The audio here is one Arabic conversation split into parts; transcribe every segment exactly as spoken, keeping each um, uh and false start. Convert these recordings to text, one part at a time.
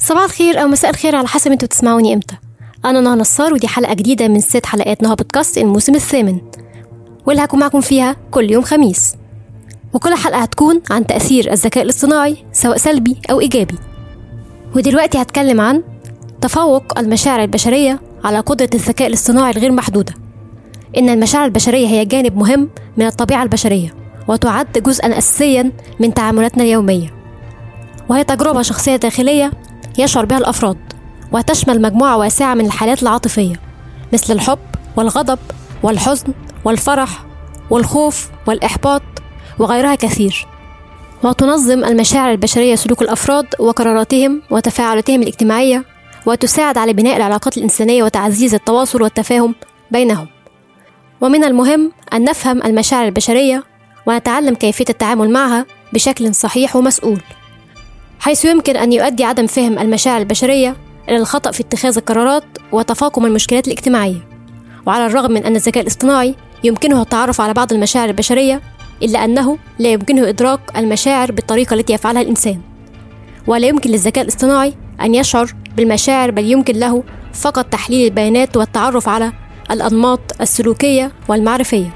صباح الخير أو مساء الخير على حسب انتوا بتسمعوني امتى. أنا نهى نصار ودي حلقة جديدة من ست حلقات نهى بودكاست الموسم الثامن، واللي هكون معكم فيها كل يوم خميس. وكل حلقة هتكون عن تأثير الذكاء الاصطناعي سواء سلبي أو إيجابي. ودلوقتي هتكلم عن تفوق المشاعر البشرية على قدرة الذكاء الاصطناعي الغير محدودة. إن المشاعر البشرية هي جانب مهم من الطبيعة البشرية، وتعد جزءا أساسيا من تعاملاتنا اليومية، وهي تجربة شخصية داخلية يشعر بها الأفراد، وتشمل مجموعة واسعة من الحالات العاطفية مثل الحب والغضب والحزن والفرح والخوف والإحباط وغيرها كثير. وتنظم المشاعر البشرية سلوك الأفراد وقراراتهم وتفاعلاتهم الاجتماعية، وتساعد على بناء العلاقات الإنسانية وتعزيز التواصل والتفاهم بينهم. ومن المهم أن نفهم المشاعر البشرية ونتعلم كيفية التعامل معها بشكل صحيح ومسؤول، حيث يمكن أن يؤدي عدم فهم المشاعر البشرية إلى الخطأ في اتخاذ القرارات وتفاقم المشكلات الاجتماعية. وعلى الرغم من أن الذكاء الاصطناعي يمكنه التعرف على بعض المشاعر البشرية، إلا أنه لا يمكنه إدراك المشاعر بالطريقة التي يفعلها الإنسان. ولا يمكن للذكاء الاصطناعي أن يشعر بالمشاعر، بل يمكن له فقط تحليل البيانات والتعرف على الأنماط السلوكية والمعرفية.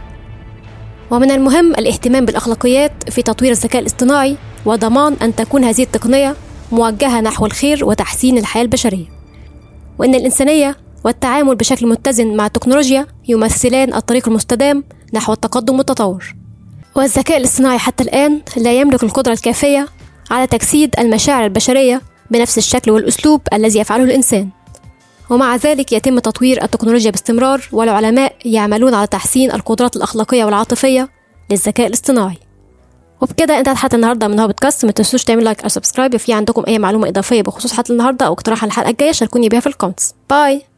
ومن المهم الاهتمام بالأخلاقيات في تطوير الذكاء الاصطناعي، وضمان أن تكون هذه التقنية موجهة نحو الخير وتحسين الحياة البشرية. وإن الإنسانية والتعامل بشكل متزن مع التكنولوجيا يمثلان الطريق المستدام نحو التقدم والتطور. والذكاء الاصطناعي حتى الآن لا يملك القدرة الكافية على تجسيد المشاعر البشرية بنفس الشكل والأسلوب الذي يفعله الإنسان. ومع ذلك يتم تطوير التكنولوجيا باستمرار، والعلماء يعملون على تحسين القدرات الأخلاقية والعاطفية للذكاء الاصطناعي. وبكده انتهت حلقة النهارده من نهى بودكاست. ما تنسوش تعملوا لايك او سبسكرايب. في عندكم اي معلومة إضافية بخصوص حلقة النهارده او اقتراح الحلقة الجاية شاركوني بيها في الكومنتس. باي.